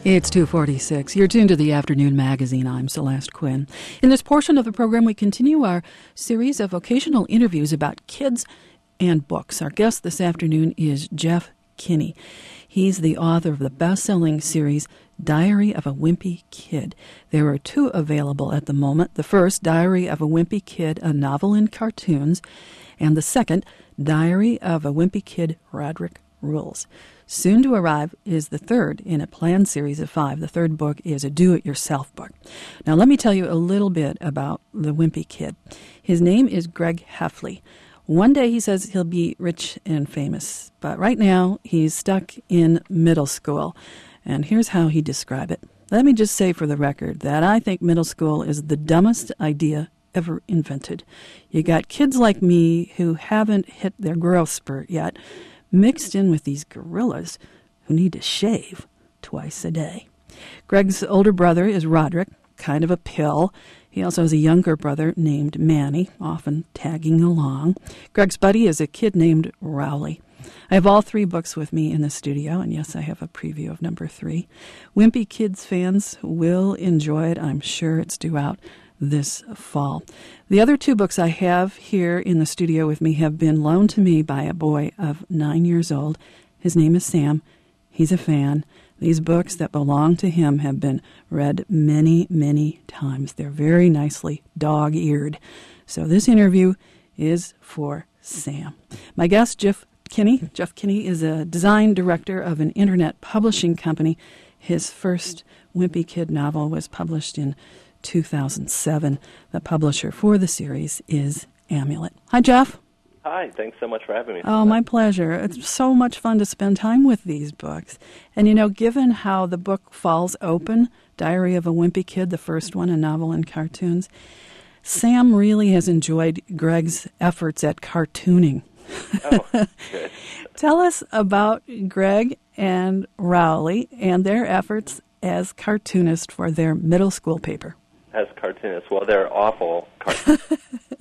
It's 2:46. You're tuned to the Afternoon Magazine. I'm Celeste Quinn. In this portion of the program, we continue our series of occasional interviews about kids and books. Our guest this afternoon is Jeff Kinney. He's the author of the best-selling series Diary of a Wimpy Kid. There are two available at the moment. The first, Diary of a Wimpy Kid, a novel in cartoons, and the second, Diary of a Wimpy Kid, Roderick Rules. Soon to arrive is the third in a planned series of 5. The third book is a do-it-yourself book. Now, let me tell you a little bit about the Wimpy Kid. His name is Greg Heffley. One day he says he'll be rich and famous, but right now he's stuck in middle school. And here's how he described it. Let me just say for the record that I think middle school is the dumbest idea ever invented. You got kids like me who haven't hit their growth spurt yet, mixed in with these gorillas who need to shave twice a day. Greg's older brother is Roderick, kind of a pill. He also has a younger brother named Manny, often tagging along. Greg's buddy is a kid named Rowley. I have all 3 books with me in the studio, and yes, I have a preview of number 3. Wimpy Kids fans will enjoy it. I'm sure it's due out this fall. The other 2 books I have here in the studio with me have been loaned to me by a boy of 9 years old. His name is Sam. He's a fan. These books that belong to him have been read many, many times. They're very nicely dog-eared. So this interview is for Sam. My guest, Jeff Kinney. Jeff Kinney is a design director of an internet publishing company. His first Wimpy Kid novel was published in 2007. The publisher for the series is Amulet. Hi, Jeff. Hi, thanks so much for having me. Oh, my pleasure. It's so much fun to spend time with these books. And, you know, given how the book falls open, Diary of a Wimpy Kid, the first one, a novel in cartoons, Sam really has enjoyed Greg's efforts at cartooning. Oh, good. Tell us about Greg and Rowley and their efforts as cartoonists for their middle school paper. As cartoonists, well, they're awful cartoonists.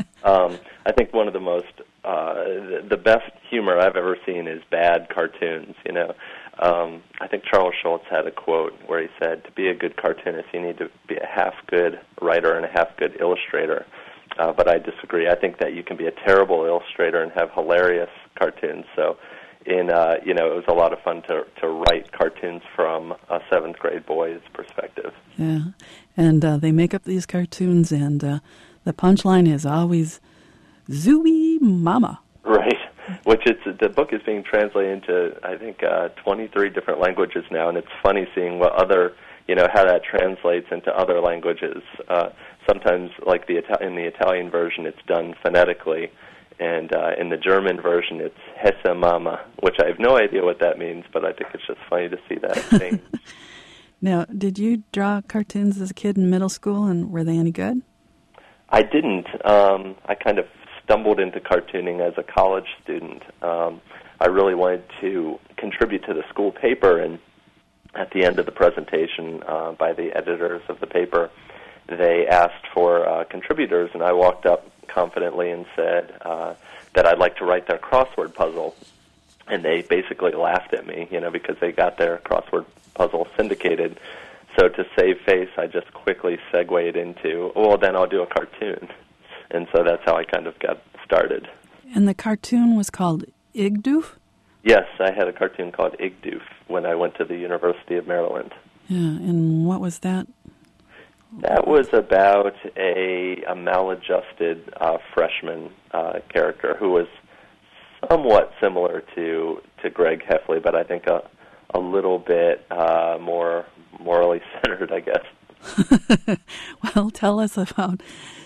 I think one of the most, the best humor I've ever seen is bad cartoons, you know. I think Charles Schulz had a quote where he said, to be a good cartoonist, you need to be a half-good writer and a half-good illustrator. But I disagree. I think that you can be a terrible illustrator and have hilarious cartoons. So, it was a lot of fun to write cartoons from a 7th grade boy's perspective. Yeah, and they make up these cartoons, and the punchline is always "Zooey Mama." Right, which the book is being translated into, I think, 23 different languages now, and it's funny seeing what other, how that translates into other languages. Sometimes, like in the Italian version, it's done phonetically, and in the German version, it's Hesse Mama, which I have no idea what that means, but I think it's just funny to see that change. Now, did you draw cartoons as a kid in middle school, and were they any good? I didn't. I kind of stumbled into cartooning as a college student. I really wanted to contribute to the school paper, and at the end of the presentation by the editors of the paper, they asked for contributors, and I walked up confidently and said that I'd like to write their crossword puzzle. And they basically laughed at me, because they got their crossword puzzle syndicated. So to save face, I just quickly segued into, well, then I'll do a cartoon. And so that's how I kind of got started. And the cartoon was called Igdoof? Yes, I had a cartoon called Igdoof when I went to the University of Maryland. Yeah, and what was that? That was about a maladjusted freshman character who was somewhat similar to Greg Heffley, but I think a little bit more morally centered, I guess. Well, tell us about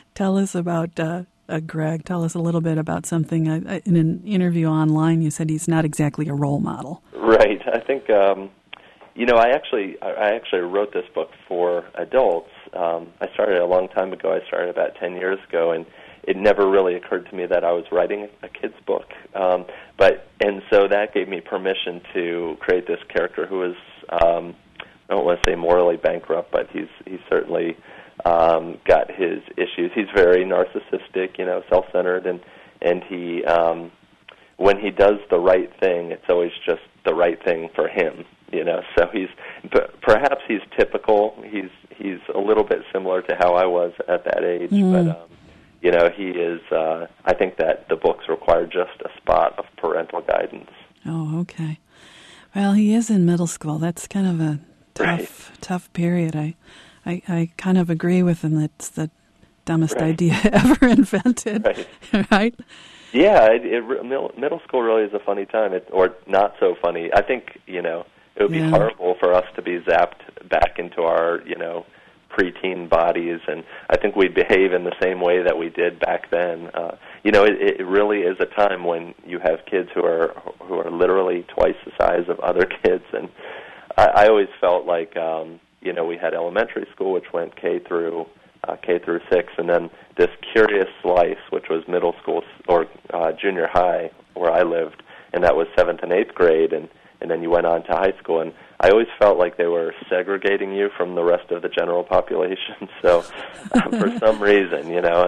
Greg. Tell us a little bit about something. In an interview online, you said he's not exactly a role model. Right. I think I actually wrote this book for adults. I started a long time ago. I started about 10 years ago, and it never really occurred to me that I was writing a kid's book. And so that gave me permission to create this character who is, I don't want to say morally bankrupt, but he's certainly got his issues. He's very narcissistic, self-centered, and he, when he does the right thing, it's always just the right thing for him. So perhaps he's typical. He's a little bit similar to how I was at that age, but he is. I think that the books require just a spot of parental guidance. Oh, okay. Well, he is in middle school. That's kind of a tough period. I kind of agree with him. That's the dumbest idea ever invented. Right? Yeah, middle school really is a funny time, or not so funny. I think, it would be horrible for us to be zapped back into our, preteen bodies, and I think we'd behave in the same way that we did back then. It really is a time when you have kids who are literally twice the size of other kids, and I always felt like, we had elementary school, which went K through 6, and then this curious slice, which was middle school or junior high, where I lived, and that was 7th and 8th grade, and then you went on to high school. And I always felt like they were segregating you from the rest of the general population. So for some reason,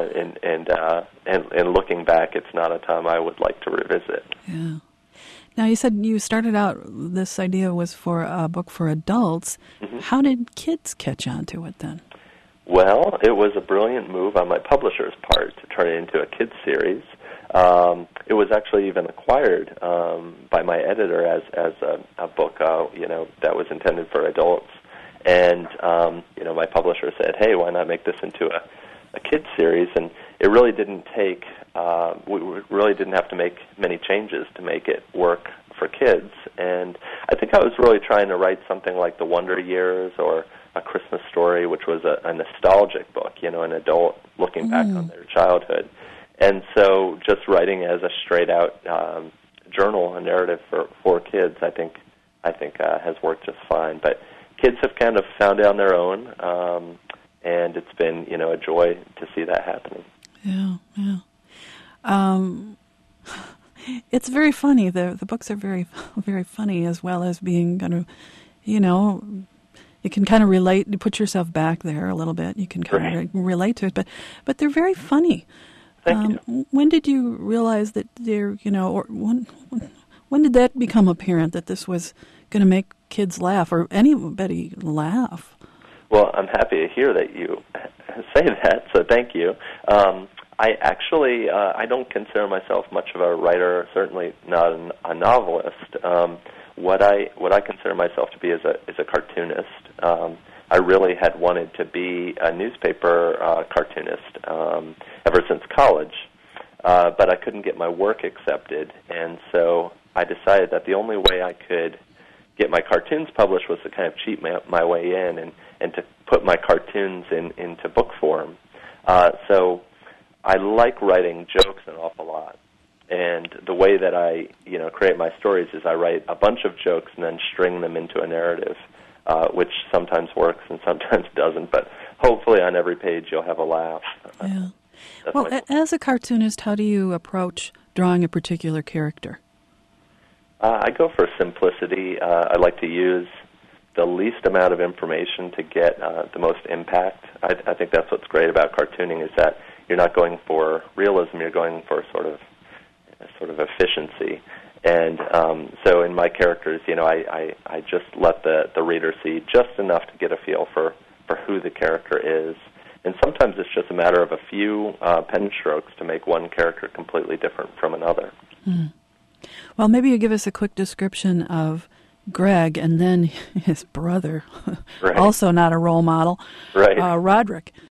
and looking back, it's not a time I would like to revisit. Yeah. Now, you said you started out, this idea was for a book for adults. Mm-hmm. How did kids catch on to it then? Well, it was a brilliant move on my publisher's part to turn it into a kids series. It was actually even acquired by my editor as a book, that was intended for adults. And my publisher said, "Hey, why not make this into a kids series?" And it really didn't take. We really didn't have to make many changes to make it work for kids. And I think I was really trying to write something like The Wonder Years or A Christmas Story, which was a nostalgic book, an adult looking back on their childhood. And so just writing as a straight-out journal, a narrative for kids, I think has worked just fine. But kids have kind of found it on their own, and it's been, a joy to see that happening. Yeah. It's very funny. The books are very, very funny, as well as being kind of, you can kind of relate. You put yourself back there a little bit. You can kind of relate to it, but they're very funny. Thank you. When did you realize that they're, or when did that become apparent that this was going to make kids laugh or anybody laugh? Well, I'm happy to hear that you say that, so thank you. I actually, I don't consider myself much of a writer, certainly not a novelist. What I consider myself to be is a cartoonist. I really had wanted to be a newspaper cartoonist ever since college, but I couldn't get my work accepted, and so I decided that the only way I could get my cartoons published was to kind of cheat my way in and to put my cartoons into book form. So I like writing jokes an awful lot, and the way that I create my stories is I write a bunch of jokes and then string them into a narrative, which sometimes works and sometimes doesn't, but hopefully on every page you'll have a laugh. Yeah. Well, as a cartoonist, how do you approach drawing a particular character? I go for simplicity. I like to use the least amount of information to get the most impact. I think that's what's great about cartooning, is that you're not going for realism, you're going for sort of efficiency. And so in my characters, I just let the reader see just enough to get a feel for who the character is. And sometimes it's just a matter of a few pen strokes to make one character completely different from another. Mm. Well, maybe you give us a quick description of Greg and then his brother, also not a role model, Roderick.